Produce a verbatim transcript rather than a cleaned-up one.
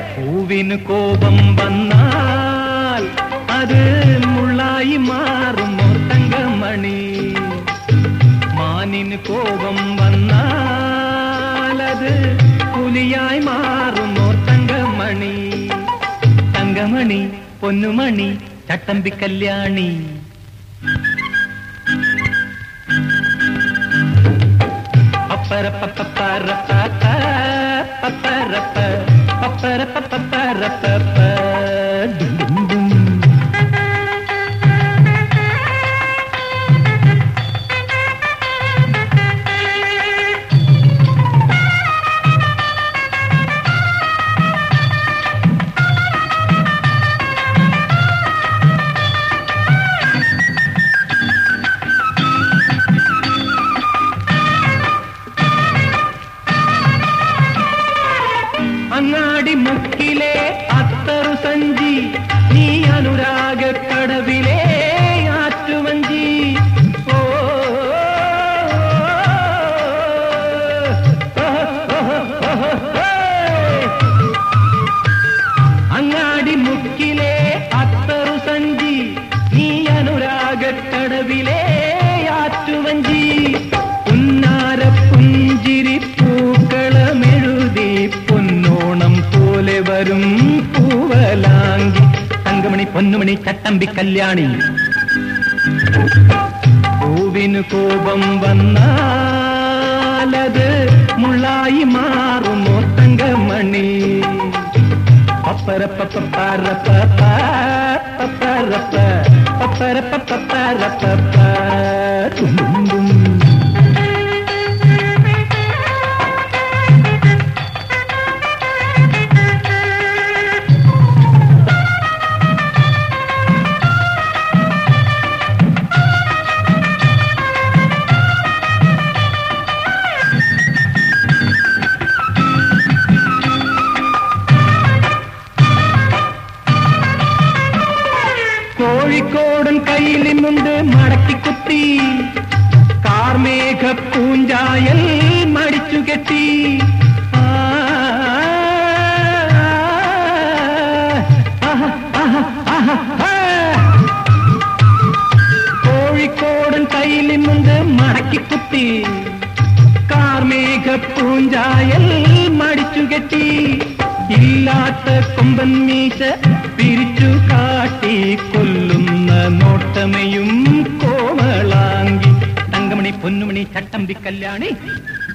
പൂവിന് കോപം വന്നാൽ അത് മുള്ളായി മാറുമോ തങ്കമണി. മാനിന് കോപം വന്നാൽ അത് പുലിയായി മാറുമോ തങ്കമണി. തങ്കമണി പൊന്നുമണി ചട്ടമ്പി കല്യാണി. അങ്ങാടി മുക്കിലെ അത്തറു സഞ്ചി നീ അനുരാഗ കടവിലെ ആറ്റുവഞ്ചി. ഓ അങ്ങാടി മുക്കിലെ അത്തറു സഞ്ചി നീ അനുരാഗ കടവിലെ ആറ്റുവഞ്ചി. പുന്നാര പുഞ്ചിരി പൂക്കളമെഴുതി പൊന്നോണം പോലെ വരും പൂവലാങ്കി. തങ്കമണി പൊന്നുമണി ചട്ടമ്പി കല്യാണി. പൂവിന് കോപം വന്നാലത് മുള്ളായി മാറുമോ തങ്കമണി. പപ്പരപ്പ പപ്പരപ്പ പപ്പരപ്പ പപ്പരപ്പ പപ്പരപ്പ. കോഴിക്കോടൻ കയ്യിലിന്നുണ്ട് മടക്കി കുത്തി കാർമേഘ പൂഞ്ചായൽ മടിച്ചു കെട്ടി. കോഴിക്കോടൻ കയ്യിലിന്നുണ്ട് മടക്കി കുത്തി കാർമേഘ പൂഞ്ചായൽ മടിച്ചു കെട്ടി. ഇല്ലാത്ത കൊമ്പൻ മീശ പിരിച്ചു കാട്ടി കൊല്ലുന്ന നോട്ടമയും കോമളാങ്കി. തങ്കമണി പൊന്നുമണി ചട്ടമ്പി കല്യാണി.